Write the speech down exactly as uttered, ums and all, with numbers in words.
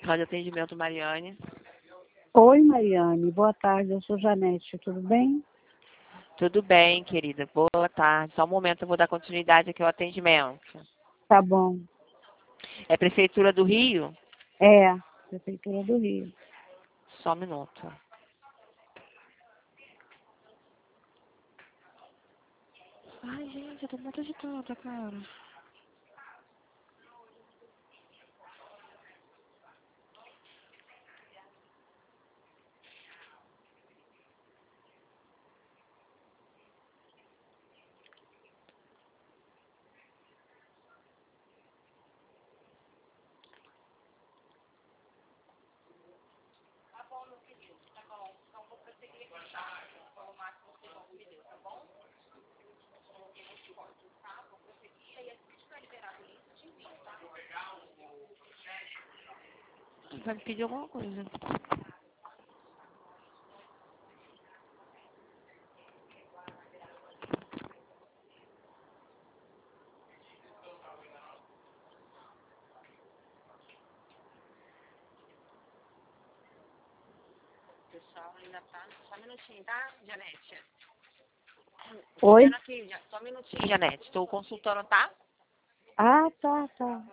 Rádio Atendimento Mariane. Oi, Mariane. Boa tarde. Eu sou Janete. Tudo bem? Tudo bem, querida. Boa tarde. Só um momento, eu vou dar continuidade aqui ao atendimento. Tá bom. É Prefeitura do Rio? É, Prefeitura do Rio. Só um minuto. Ai, gente, eu tô muito agitada, cara. Vai me pedir alguma coisa. Pessoal, ainda tá. Só um minutinho, tá, Janete? Oi? Aqui, só um minutinho, Janete. Estou consultando, tá? Ah, tá, tá.